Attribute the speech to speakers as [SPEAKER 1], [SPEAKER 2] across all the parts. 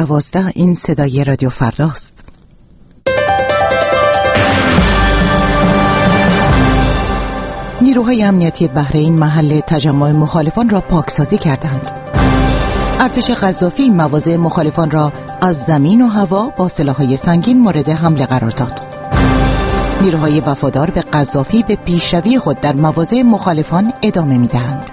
[SPEAKER 1] 12 این صدای رادیو فرداست. نیروهای امنیتی بحرین محل تجمع مخالفان را پاکسازی کردند. ارتش قذافی مواضع مخالفان را از زمین و هوا با سلاح‌های سنگین مورد حمله قرار داد. نیروهای وفادار به قذافی به پیشروی خود در مواضع مخالفان ادامه می‌دهند.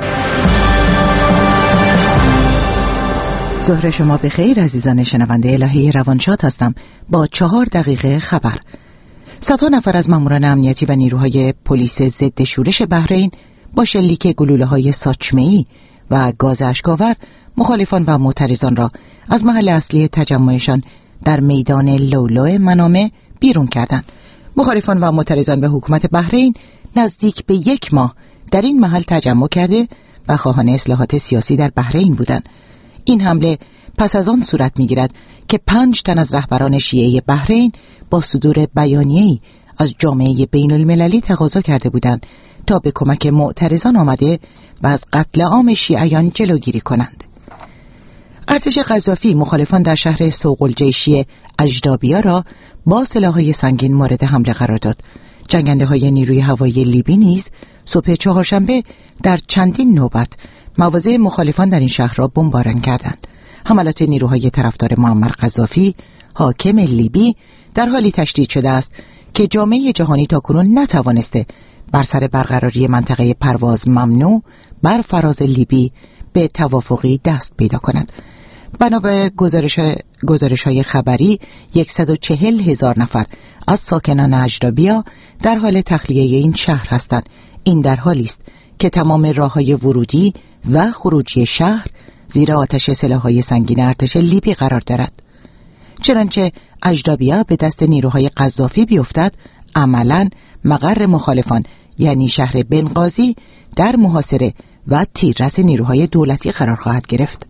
[SPEAKER 1] ظهر شما بخیر عزیزان شنونده. الهی روانشاد هستم با 4 دقیقه خبر. صدها نفر از ماموران امنیتی و نیروهای پلیس ضد شورش بحرین با شلیک گلوله‌های ساچمه‌ای و گاز اشک‌آور مخالفان و معترضان را از محل اصلی تجمعشان در میدان لولو منامه بیرون کردند. مخالفان و معترضان به حکومت بحرین نزدیک به 1 ماه در این محل تجمع کرده و خواهان اصلاحات سیاسی در بحرین بودند. این حمله پس از آن صورت می‌گیرد که 5 تن از رهبران شیعه بحرین با صدور بیانیه‌ای از جامعه بین‌المللی تقاضا کرده بودند تا به کمک معترضان آمده و از قتل عام شیعیان جلوگیری کنند. ارتش قذافی مخالفان در شهر سوق‌الجیشی اژدابیا را با سلاح‌های سنگین مورد حمله قرار داد. جنگنده‌های نیروی هوایی لیبی نیز صبح چهارشنبه در چندین نوبت مواضع مخالفان در این شهر را بمباران کردند. حملات نیروهای طرفدار معمر قذافی حاکم لیبی در حالی تشدید شده است که جامعه جهانی تاکنون نتوانسته بر سر برقراری منطقه پرواز ممنوع بر فراز لیبی به توافقی دست پیدا کند. بنا به گزارش‌های خبری 140,000 نفر از ساکنان اژدابیا در حال تخلیه این شهر هستند. این در حالی است که تمام راه‌های ورودی و خروجی شهر زیر آتش سلاح‌های سنگین ارتش لیبی قرار دارد. چنانچه اژدابیا به دست نیروهای قذافی بیفتد، عملاً مقر مخالفان یعنی شهر بنغازی در محاصره و تیررس نیروهای دولتی قرار خواهد گرفت.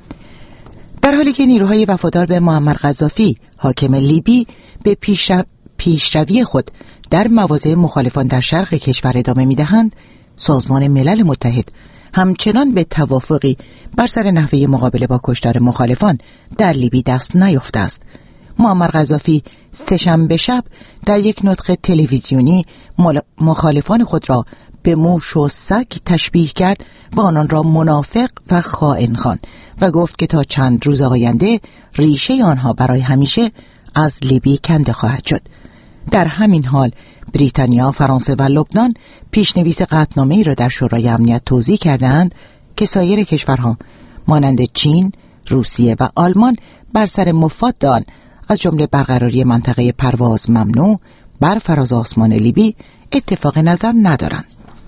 [SPEAKER 1] در حالی که نیروهای وفادار به معمر قذافی حاکم لیبی به پیشروی خود در مواضع مخالفان در شرق کشور ادامه می‌دهند، سازمان ملل متحد همچنان به توافقی بر سر نحوه مقابله با کشتار مخالفان در لیبی دست نیافته است. معمر قذافی سه‌شنبه شب در یک نطق تلویزیونی مخالفان خود را به موش و سگ تشبیه کرد و آنان را منافق و خائن خواند و گفت که تا چند روز آینده ریشه آنها برای همیشه از لیبی کنده خواهد شد. در همین حال بریتانیا، فرانسه و لبنان پیشنویس قطعنامه‌ای را در شورای امنیت توزیع کردند که سایر کشورها مانند چین، روسیه و آلمان بر سر مفاد آن از جمله برقراری منطقه پرواز ممنوع بر فراز آسمان لیبی اتفاق نظر ندارند.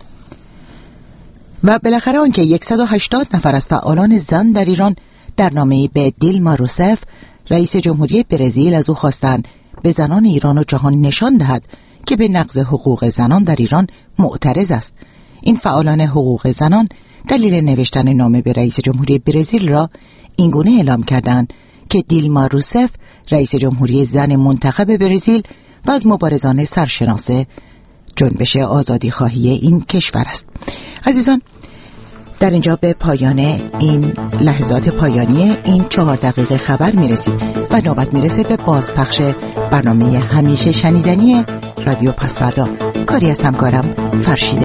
[SPEAKER 1] و بالاخره آنکه 180 نفر از فعالان زن در ایران در نامه‌ای به دیلما روسف رئیس جمهوری برزیل از او خواستند به زنان ایران و جهان نشان دهد که به نقض حقوق زنان در ایران معترض است. این فعالان حقوق زنان دلیل نوشتن نامه به رئیس جمهوری برزیل را اینگونه اعلام کردند که دیلما روسف رئیس جمهوری زن منتخب برزیل و از مبارزان سرشناس جنبش آزادی خواهی این کشور است. عزیزان، در اینجا به پایان این لحظات پایانی این 4 دقیقه خبر میرسیم و نوبت میرسه به بازپخش برنامه همیشه شنیدنی رادیو پسوردا. کاری از همکارم فرشیده.